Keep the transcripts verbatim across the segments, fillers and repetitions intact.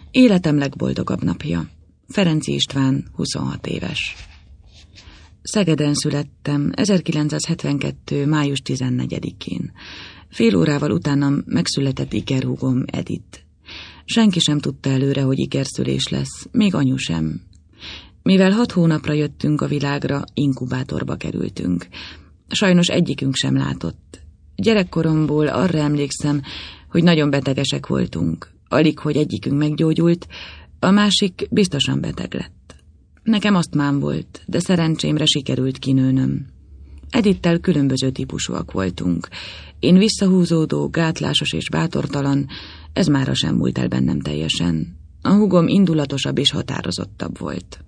Életem legboldogabb napja. Ferenczy István, huszonhat éves. Szegeden születtem ezerkilencszázhetvenkettő. május tizennegyedikén. Fél órával utánam megszületett ikerhúgom Edith. Senki sem tudta előre, hogy ikerszülés lesz, még anyu sem. Mivel hat hónapra jöttünk a világra, inkubátorba kerültünk. Sajnos egyikünk sem látott. Gyerekkoromból arra emlékszem, hogy nagyon betegesek voltunk. Alig, hogy egyikünk meggyógyult, a másik biztosan beteg lett. Nekem asztmám volt, de szerencsémre sikerült kinőnöm. Edittel különböző típusúak voltunk. Én visszahúzódó, gátlásos és bátortalan, ez mára sem múlt el bennem teljesen. A húgom indulatosabb és határozottabb volt.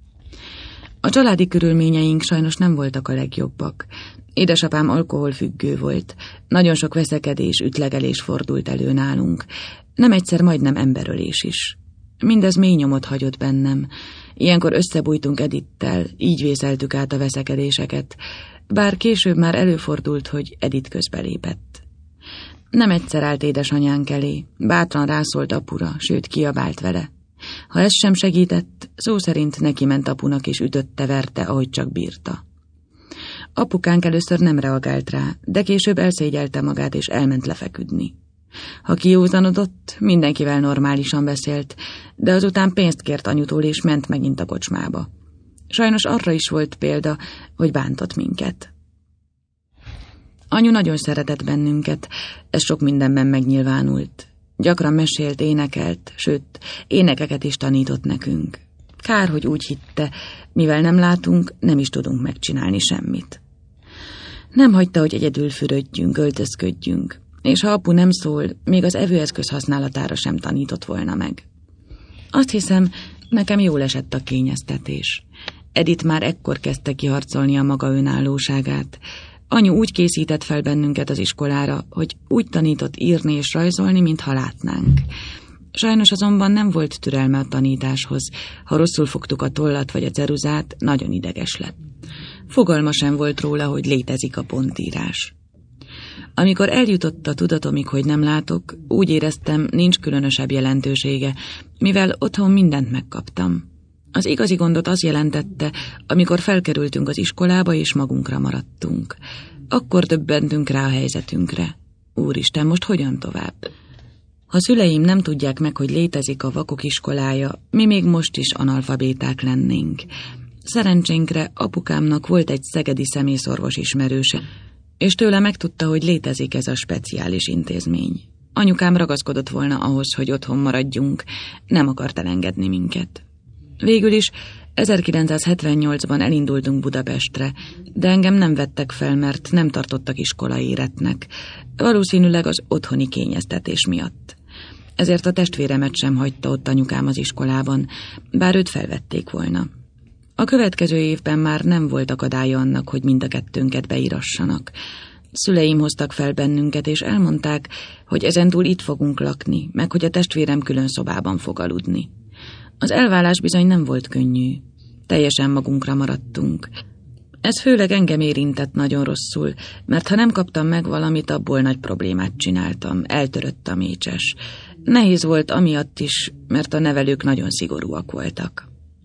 A családi körülményeink sajnos nem voltak a legjobbak. Édesapám alkoholfüggő volt, nagyon sok veszekedés, ütlegelés fordult elő nálunk, nem egyszer majdnem emberölés is. Mindez mély nyomot hagyott bennem. Ilyenkor összebújtunk Edittel, így vészeltük át a veszekedéseket, bár később már előfordult, hogy Edith közbelépett. Nem egyszer állt édesanyánk elé, bátran rászólt apura, sőt kiabált vele. Ha ez sem segített, szó szerint neki ment apunak és ütötte, verte, ahogy csak bírta. Apukánk először nem reagált rá, de később elszégyelte magát és elment lefeküdni. Ha kijózanodott, mindenkivel normálisan beszélt, de azután pénzt kért anyutól és ment megint a kocsmába. Sajnos arra is volt példa, hogy bántott minket. Anyu nagyon szeretett bennünket, ez sok mindenben megnyilvánult. Gyakran mesélt, énekelt, sőt, énekeket is tanított nekünk. Kár, hogy úgy hitte, mivel nem látunk, nem is tudunk megcsinálni semmit. Nem hagyta, hogy egyedül fürödjünk, öltözködjünk, és ha apu nem szól, még az evőeszköz használatára sem tanított volna meg. Azt hiszem, nekem jól esett a kényeztetés. Edith már ekkor kezdte kiharcolni a maga önállóságát. Anyu úgy készített fel bennünket az iskolára, hogy úgy tanított írni és rajzolni, mintha látnánk. Sajnos azonban nem volt türelme a tanításhoz. Ha rosszul fogtuk a tollat vagy a ceruzát, nagyon ideges lett. Fogalma sem volt róla, hogy létezik a pontírás. Amikor eljutott a tudatomig, hogy nem látok, úgy éreztem, nincs különösebb jelentősége, mivel otthon mindent megkaptam. Az igazi gondot az jelentette, amikor felkerültünk az iskolába és magunkra maradtunk. Akkor döbbentünk rá a helyzetünkre. Úristen, most hogyan tovább? Ha szüleim nem tudják meg, hogy létezik a vakok iskolája, mi még most is analfabéták lennénk. Szerencsénkre apukámnak volt egy szegedi szemészorvos ismerőse, és tőle megtudta, hogy létezik ez a speciális intézmény. Anyukám ragaszkodott volna ahhoz, hogy otthon maradjunk, nem akart elengedni minket. Végül is ezerkilencszázhetvennyolcban elindultunk Budapestre, de engem nem vettek fel, mert nem tartottak iskolaéretnek, valószínűleg az otthoni kényeztetés miatt. Ezért a testvéremet sem hagyta ott anyukám az iskolában, bár őt felvették volna. A következő évben már nem volt akadálya annak, hogy mind a kettőnket beírassanak. Szüleim hoztak fel bennünket, és elmondták, hogy ezentúl itt fogunk lakni, meg hogy a testvérem külön szobában fog aludni. Az elválás bizony nem volt könnyű. Teljesen magunkra maradtunk. Ez főleg engem érintett nagyon rosszul, mert ha nem kaptam meg valamit, abból nagy problémát csináltam, eltörött a mécses. Nehéz volt amiatt is, mert a nevelők nagyon szigorúak voltak.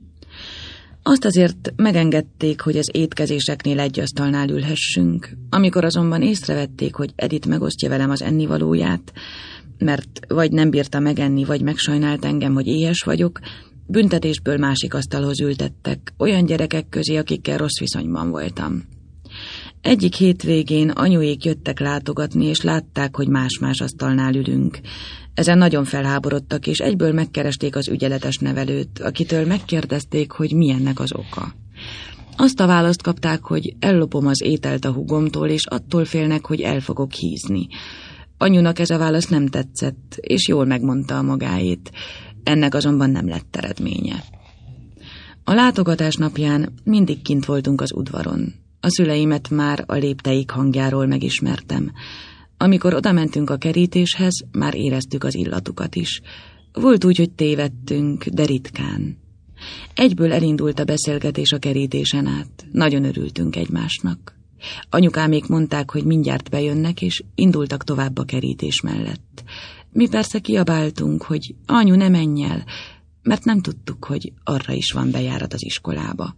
Azt azért megengedték, hogy az étkezéseknél egy asztalnál ülhessünk. Amikor azonban észrevették, hogy Edith megosztja velem az ennivalóját, mert vagy nem bírta megenni, vagy megsajnált engem, hogy éhes vagyok, büntetésből másik asztalhoz ültettek, olyan gyerekek közé, akikkel rossz viszonyban voltam. Egyik hétvégén anyuék jöttek látogatni, és látták, hogy más-más asztalnál ülünk. Ezen nagyon felháborodtak, és egyből megkeresték az ügyeletes nevelőt, akitől megkérdezték, hogy mi ennek az oka. Azt a választ kapták, hogy ellopom az ételt a húgomtól, és attól félnek, hogy el fogok hízni. Anyunak ez a válasz nem tetszett, és jól megmondta a magáét. Ennek azonban nem lett eredménye. A látogatás napján mindig kint voltunk az udvaron. A szüleimet már a lépteik hangjáról megismertem. Amikor odamentünk a kerítéshez, már éreztük az illatukat is. Volt úgy, hogy tévedtünk, de ritkán. Egyből elindult a beszélgetés a kerítésen át. Nagyon örültünk egymásnak. Anyukámék mondták, hogy mindjárt bejönnek, és indultak tovább a kerítés mellett. Mi persze kiabáltunk, hogy anyu, ne menj el, mert nem tudtuk, hogy arra is van bejárat az iskolába.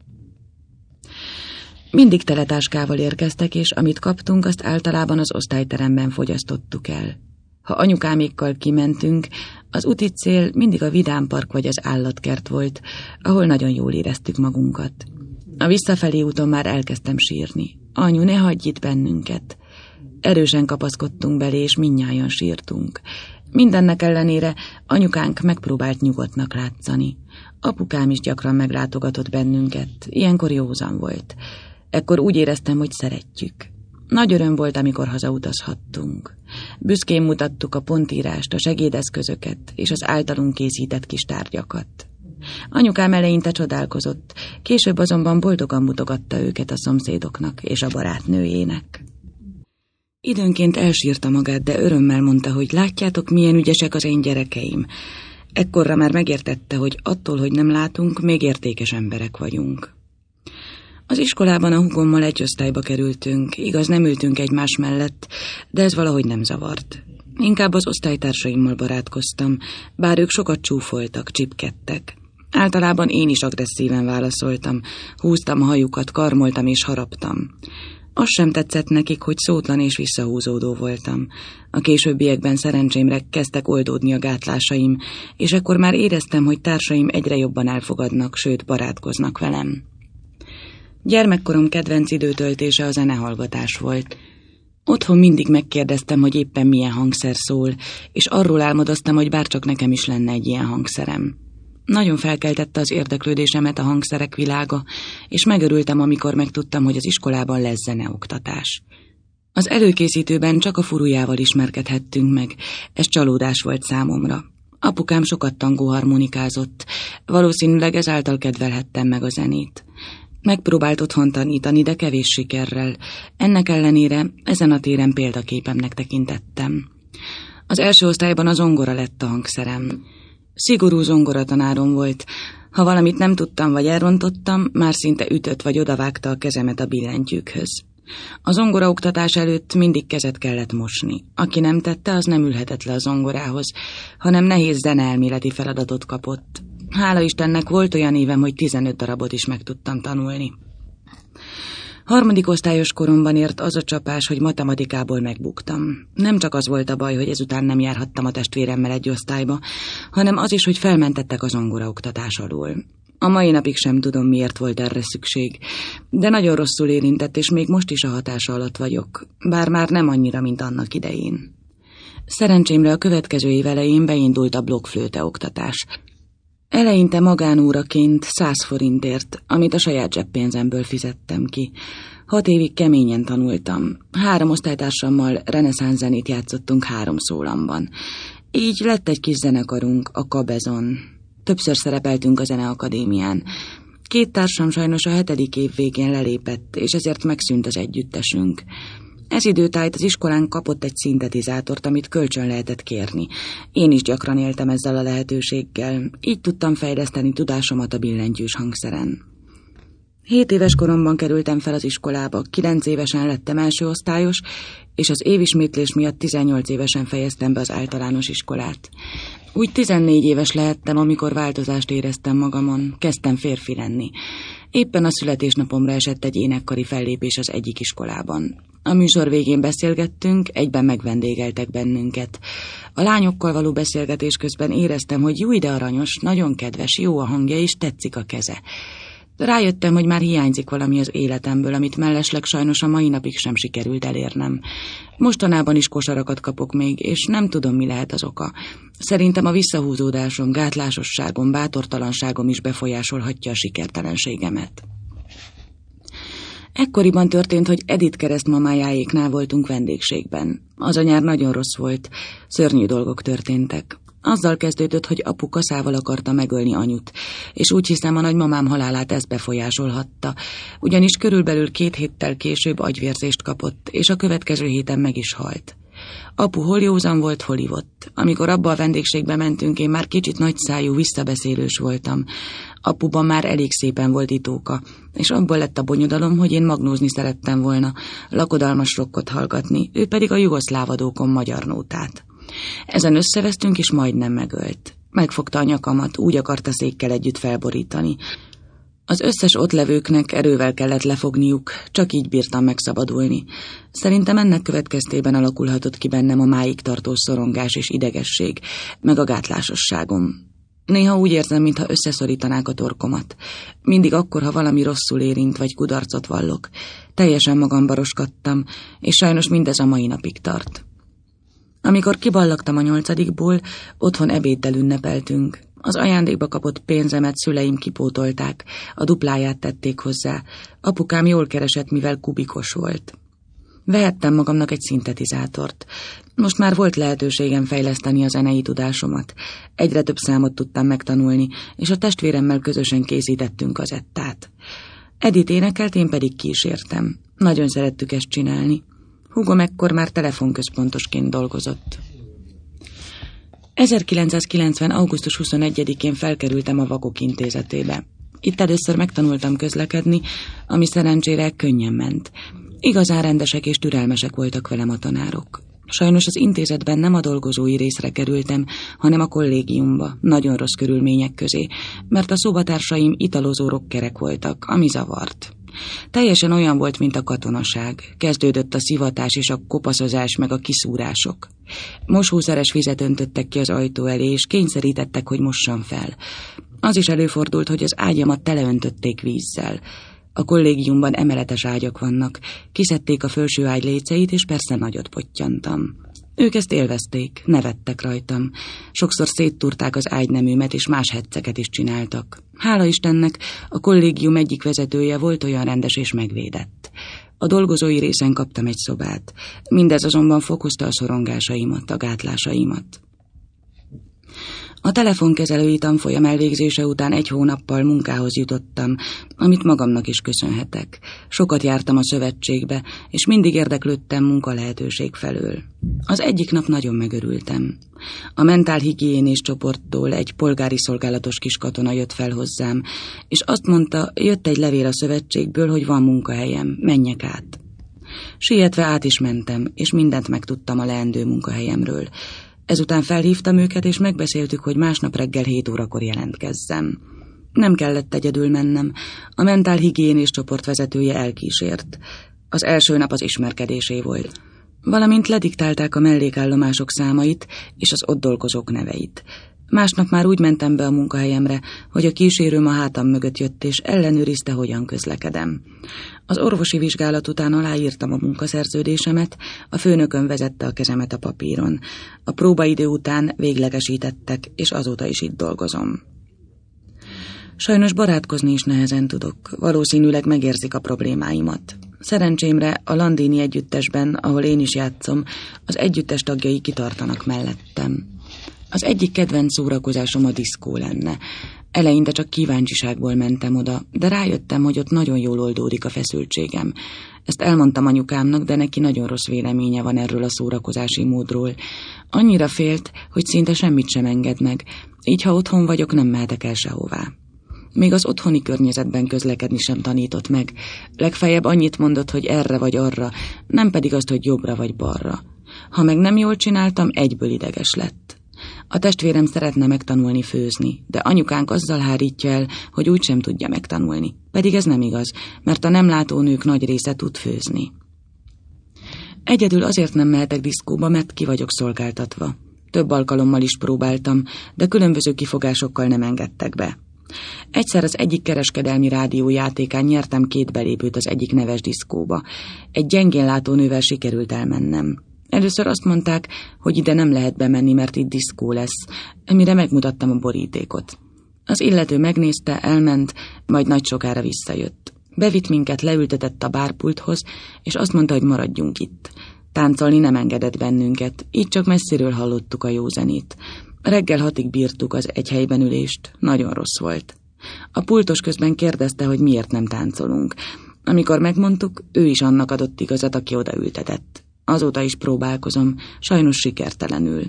Mindig teletáskával érkeztek, és amit kaptunk, azt általában az osztályteremben fogyasztottuk el. Ha anyukámékkal kimentünk, az úti cél mindig a vidámpark vagy az állatkert volt, ahol nagyon jól éreztük magunkat. A visszafelé úton már elkezdtem sírni. Anyu, ne hagyj itt bennünket! Erősen kapaszkodtunk belé, és mindnyájan sírtunk. Mindennek ellenére anyukánk megpróbált nyugodtnak látszani. Apukám is gyakran meglátogatott bennünket, ilyenkor józan volt. Ekkor úgy éreztem, hogy szeretjük. Nagy öröm volt, amikor hazautazhattunk. Büszkén mutattuk a pontírást, a segédeszközöket és az általunk készített kis tárgyakat. Anyukám eleinte csodálkozott, később azonban boldogan mutogatta őket a szomszédoknak és a barátnőjének. Időnként elsírta magát, de örömmel mondta, hogy látjátok, milyen ügyesek az én gyerekeim. Ekkorra már megértette, hogy attól, hogy nem látunk, még értékes emberek vagyunk. Az iskolában a húgommal egy osztályba kerültünk, igaz, nem ültünk egymás mellett, de ez valahogy nem zavart. Inkább az osztálytársaimmal barátkoztam, bár ők sokat csúfoltak, csipkedtek. Általában én is agresszíven válaszoltam, húztam a hajukat, karmoltam és haraptam. Az sem tetszett nekik, hogy szótlan és visszahúzódó voltam. A későbbiekben szerencsémre kezdtek oldódni a gátlásaim, és ekkor már éreztem, hogy társaim egyre jobban elfogadnak, sőt barátkoznak velem. Gyermekkorom kedvenc időtöltése a zenehallgatás volt. Otthon mindig megkérdeztem, hogy éppen milyen hangszer szól, és arról álmodoztam, hogy bárcsak nekem is lenne egy ilyen hangszerem. Nagyon felkeltette az érdeklődésemet a hangszerek világa, és megörültem, amikor megtudtam, hogy az iskolában lesz zeneoktatás. Az előkészítőben csak a furujával ismerkedhettünk meg, ez csalódás volt számomra. Apukám sokat tangóharmonikázott, valószínűleg ezáltal kedvelhettem meg a zenét. Megpróbált otthon tanítani, de kevés sikerrel. Ennek ellenére ezen a téren példaképemnek tekintettem. Az első osztályban a zongora lett a hangszerem. Szigorú zongoratanárom volt. Ha valamit nem tudtam vagy elrontottam, már szinte ütött vagy odavágta a kezemet a billentyűkhöz. A zongoraoktatás előtt mindig kezet kellett mosni. Aki nem tette, az nem ülhetett le a zongorához, hanem nehéz zeneelméleti feladatot kapott. Hála Istennek volt olyan évem, hogy tizenöt darabot is meg tudtam tanulni. Harmadik osztályos koromban ért az a csapás, hogy matematikából megbuktam. Nem csak az volt a baj, hogy ezután nem járhattam a testvéremmel egy osztályba, hanem az is, hogy felmentettek a zongoraoktatás alól. A mai napig sem tudom, miért volt erre szükség, de nagyon rosszul érintett, és még most is a hatása alatt vagyok, bár már nem annyira, mint annak idején. Szerencsémre a következő év elején beindult a blokkflőte oktatás. Eleinte magánóraként száz forintért, amit a saját zseppénzemből fizettem ki. Hat évig keményen tanultam. Három osztálytársammal reneszánsz zenét játszottunk három szólamban. Így lett egy kis zenekarunk, a Kabezon. Többször szerepeltünk a Zeneakadémián. Két társam sajnos a hetedik év végén lelépett, és ezért megszűnt az együttesünk. Ez időtájt az iskolán kapott egy szintetizátort, amit kölcsön lehetett kérni. Én is gyakran éltem ezzel a lehetőséggel, így tudtam fejleszteni tudásomat a billentyűs hangszeren. Hét éves koromban kerültem fel az iskolába, kilenc évesen lettem első osztályos, és az évismétlés miatt tizennyolc évesen fejeztem be az általános iskolát. Úgy tizennégy éves lehettem, amikor változást éreztem magamon, kezdtem férfi lenni. Éppen a születésnapomra esett egy énekkari fellépés az egyik iskolában. A műsor végén beszélgettünk, egyben megvendégeltek bennünket. A lányokkal való beszélgetés közben éreztem, hogy jó, de aranyos, nagyon kedves, jó a hangja és tetszik a keze. Rájöttem, hogy már hiányzik valami az életemből, amit mellesleg sajnos a mai napig sem sikerült elérnem. Mostanában is kosarakat kapok még, és nem tudom, mi lehet az oka. Szerintem a visszahúzódásom, gátlásosságom, bátortalanságom is befolyásolhatja a sikertelenségemet. Ekkoriban történt, hogy Edith keresztmamájáéknál voltunk vendégségben. Az a nyár nagyon rossz volt, szörnyű dolgok történtek. Azzal kezdődött, hogy apu kaszával akarta megölni anyut, és úgy hiszem, a nagymamám halálát ez befolyásolhatta, ugyanis körülbelül két héttel később agyvérzést kapott, és a következő héten meg is halt. Apu hol józan volt, hol ivott. Amikor abba a vendégségbe mentünk, én már kicsit nagyszájú, visszabeszélős voltam. Apuban már elég szépen volt itóka, és abból lett a bonyodalom, hogy én magnózni szerettem volna, lakodalmas rokkot hallgatni, ő pedig a jugoszláv adókon magyar nótát. Ezen összevesztünk, és majdnem megölt. Megfogta a nyakamat, úgy akarta székkel együtt felborítani. Az összes ott levőknek erővel kellett lefogniuk, csak így bírtam megszabadulni. Szerintem ennek következtében alakulhatott ki bennem a máig tartó szorongás és idegesség, meg a gátlásosságom. Néha úgy érzem, mintha összeszorítanák a torkomat. Mindig akkor, ha valami rosszul érint, vagy kudarcot vallok. Teljesen magamba roskadtam, és sajnos mindez a mai napig tart. Amikor kiballagtam a nyolcadikból, otthon ebéddel ünnepeltünk. Az ajándékba kapott pénzemet szüleim kipótolták, a dupláját tették hozzá. Apukám jól keresett, mivel kubikos volt. Vehettem magamnak egy szintetizátort. Most már volt lehetőségem fejleszteni a zenei tudásomat. Egyre több számot tudtam megtanulni, és a testvéremmel közösen készítettünk kazettát. Edith énekelt, én pedig kísértem. Nagyon szerettük ezt csinálni. Húgom ekkor már telefonközpontosként dolgozott. ezerkilencszázkilencven. augusztus huszonegyedikén felkerültem a Vakok Intézetébe. Itt először megtanultam közlekedni, ami szerencsére könnyen ment. Igazán rendesek és türelmesek voltak velem a tanárok. Sajnos az intézetben nem a dolgozói részre kerültem, hanem a kollégiumba, nagyon rossz körülmények közé, mert a szobatársaim italozó rockerek voltak, ami zavart. Teljesen olyan volt, mint a katonaság. Kezdődött a szivatás és a kopaszozás meg a kiszúrások. Mosószeres vizet öntöttek ki az ajtó elé, és kényszerítettek, hogy mossam fel. Az is előfordult, hogy az ágyamat teleöntötték vízzel. A kollégiumban emeletes ágyak vannak. Kiszedték a felső ágy léceit, és persze nagyot pottyantam. Ők ezt élvezték, nevettek rajtam. Sokszor széttúrták az ágyneműmet, és más hecceket is csináltak. Hála Istennek, a kollégium egyik vezetője volt olyan rendes és megvédett. A dolgozói részen kaptam egy szobát. Mindez azonban fokozta a szorongásaimat, a gátlásaimat. A telefonkezelői tanfolyam elvégzése után egy hónappal munkához jutottam, amit magamnak is köszönhetek. Sokat jártam a szövetségbe, és mindig érdeklődtem munkalehetőség felől. Az egyik nap nagyon megörültem. A mentálhigiénés csoporttól egy polgári szolgálatos kis katona jött fel hozzám, és azt mondta, jött egy levél a szövetségből, hogy van munkahelyem, menjek át. Sietve át is mentem, és mindent megtudtam a leendő munkahelyemről. Ezután felhívtam őket, és megbeszéltük, hogy másnap reggel hét órakor jelentkezzem. Nem kellett egyedül mennem, a mentálhigiénés csoport vezetője elkísért. Az első nap az ismerkedésé volt. Valamint lediktálták a mellékállomások számait és az ott dolgozók neveit. Másnap már úgy mentem be a munkahelyemre, hogy a kísérőm a hátam mögött jött, és ellenőrizte, hogyan közlekedem. Az orvosi vizsgálat után aláírtam a munkaszerződésemet, a főnököm vezette a kezemet a papíron. A próbaidő után véglegesítettek, és azóta is itt dolgozom. Sajnos barátkozni is nehezen tudok, valószínűleg megérzik a problémáimat. Szerencsémre a Landini együttesben, ahol én is játszom, az együttes tagjai kitartanak mellettem. Az egyik kedvenc szórakozásom a diszkó lenne. Eleinte csak kíváncsiságból mentem oda, de rájöttem, hogy ott nagyon jól oldódik a feszültségem. Ezt elmondtam anyukámnak, de neki nagyon rossz véleménye van erről a szórakozási módról. Annyira félt, hogy szinte semmit sem enged meg, így ha otthon vagyok, nem mehetek el sehová. Még az otthoni környezetben közlekedni sem tanított meg. Legfeljebb annyit mondott, hogy erre vagy arra, nem pedig azt, hogy jobbra vagy balra. Ha meg nem jól csináltam, egyből ideges lett. A testvérem szeretne megtanulni főzni, de anyukánk azzal hárítja el, hogy úgysem tudja megtanulni. Pedig ez nem igaz, mert a nem látó nők nagy része tud főzni. Egyedül azért nem mehetek diszkóba, mert ki vagyok szolgáltatva. Több alkalommal is próbáltam, de különböző kifogásokkal nem engedtek be. Egyszer az egyik kereskedelmi rádiójátékán nyertem két belépőt az egyik neves diszkóba. Egy gyengén látó nővel sikerült elmennem. Először azt mondták, hogy ide nem lehet bemenni, mert itt diszkó lesz, mire megmutattam a borítékot. Az illető megnézte, elment, majd nagy sokára visszajött. Bevitt minket, leültetett a bárpulthoz, és azt mondta, hogy maradjunk itt. Táncolni nem engedett bennünket, így csak messziről hallottuk a jó zenét. Reggel hatig bírtuk az egy helyben ülést, nagyon rossz volt. A pultos közben kérdezte, hogy miért nem táncolunk. Amikor megmondtuk, ő is annak adott igazat, aki odaültetett. Azóta is próbálkozom, sajnos sikertelenül.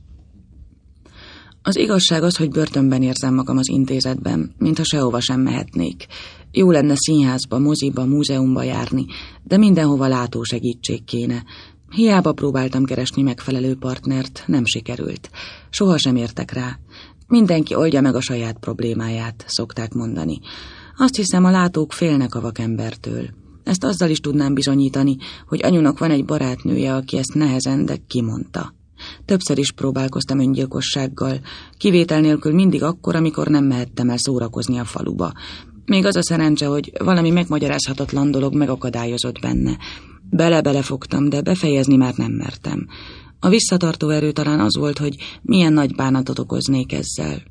Az igazság az, hogy börtönben érzem magam az intézetben, mintha sehova sem mehetnék. Jó lenne színházba, moziba, múzeumba járni, de mindenhova látósegítség kéne. Hiába próbáltam keresni megfelelő partnert, nem sikerült. Sohasem értek rá. Mindenki oldja meg a saját problémáját, szokták mondani. Azt hiszem, a látók félnek a vakembertől. Ezt azzal is tudnám bizonyítani, hogy anyunak van egy barátnője, aki ezt nehezen, de kimondta. Többször is próbálkoztam öngyilkossággal, kivétel nélkül mindig akkor, amikor nem mehettem el szórakozni a faluba. Még az a szerencse, hogy valami megmagyarázhatatlan dolog megakadályozott benne. Bele-bele fogtam, de befejezni már nem mertem. A visszatartó erő talán az volt, hogy milyen nagy bánatot okoznék ezzel.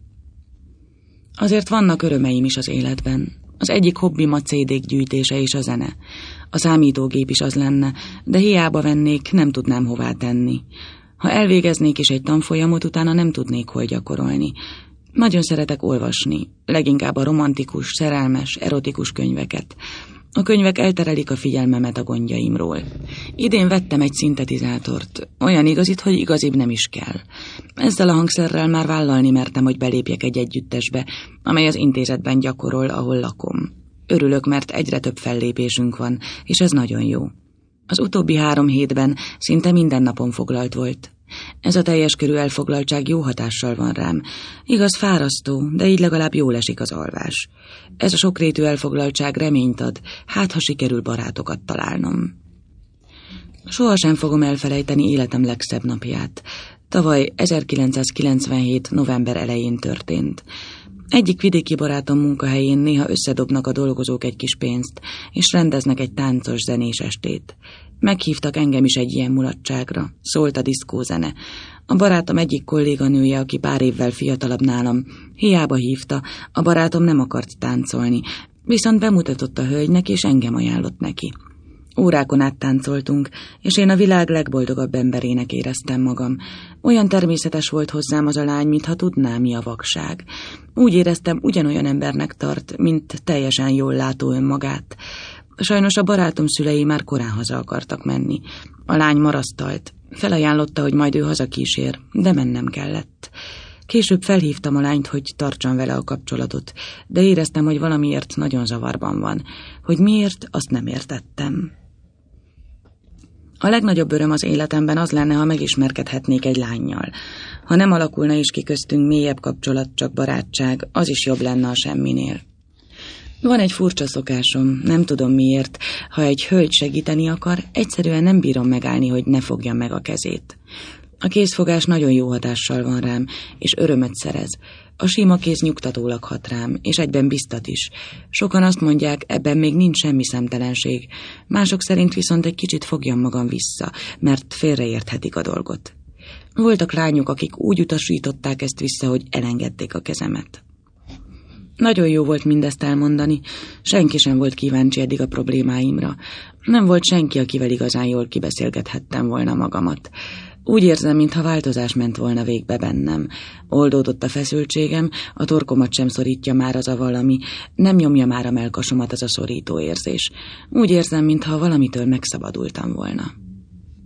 Azért vannak örömeim is az életben. Az egyik hobbim a cé dék gyűjtése és a zene. A számítógép is az lenne, de hiába vennék, nem tudnám hová tenni. Ha elvégeznék is egy tanfolyamot, utána nem tudnék hol gyakorolni. Nagyon szeretek olvasni, leginkább a romantikus, szerelmes, erotikus könyveket. A könyvek elterelik a figyelmemet a gondjaimról. Idén vettem egy szintetizátort, olyan igazit, hogy igazibb nem is kell. Ezzel a hangszerrel már vállalni mertem, hogy belépjek egy együttesbe, amely az intézetben gyakorol, ahol lakom. Örülök, mert egyre több fellépésünk van, és ez nagyon jó. Az utóbbi három hétben szinte minden napon foglalt volt. Ez a teljes körű elfoglaltság jó hatással van rám. Igaz, fárasztó, de így legalább jól esik az alvás. Ez a sokrétű elfoglaltság reményt ad, hát ha sikerül barátokat találnom. Sohasem fogom elfelejteni életem legszebb napját. Tavaly ezerkilencszázkilencvenhét. november elején történt. Egyik vidéki barátom munkahelyén néha összedobnak a dolgozók egy kis pénzt, és rendeznek egy táncos zenés estét. Meghívtak engem is egy ilyen mulatságra. Szólt a diszkózene. A barátom egyik kolléganője, aki pár évvel fiatalabb nálam, hiába hívta, a barátom nem akart táncolni, viszont bemutatott a hölgynek, és engem ajánlott neki. Órákon át táncoltunk, és én a világ legboldogabb emberének éreztem magam. Olyan természetes volt hozzám az a lány, mintha tudná, mi a vakság. Úgy éreztem, ugyanolyan embernek tart, mint teljesen jól látó önmagát. Sajnos a barátom szülei már korán haza akartak menni. A lány marasztalt. Felajánlotta, hogy majd ő hazakísér, de mennem kellett. Később felhívtam a lányt, hogy tartsam vele a kapcsolatot, de éreztem, hogy valamiért nagyon zavarban van. Hogy miért, azt nem értettem. A legnagyobb öröm az életemben az lenne, ha megismerkedhetnék egy lánnyal. Ha nem alakulna is ki köztünk mélyebb kapcsolat, csak barátság, az is jobb lenne a semminél. Van egy furcsa szokásom, nem tudom miért, ha egy hölgy segíteni akar, egyszerűen nem bírom megállni, hogy ne fogjam meg a kezét. A kézfogás nagyon jó hatással van rám, és örömöt szerez. A sima kéz nyugtatólag hat rám, és egyben biztat is. Sokan azt mondják, ebben még nincs semmi szemtelenség. Mások szerint viszont egy kicsit fogjam magam vissza, mert félreérthetik a dolgot. Voltak lányok, akik úgy utasították ezt vissza, hogy elengedték a kezemet. Nagyon jó volt mindezt elmondani, senki sem volt kíváncsi eddig a problémáimra. Nem volt senki, akivel igazán jól kibeszélgethettem volna magamat. Úgy érzem, mintha változás ment volna végbe bennem. Oldódott a feszültségem, a torkomat sem szorítja már az a valami, nem nyomja már a mellkasomat az a szorító érzés. Úgy érzem, mintha valamitől megszabadultam volna.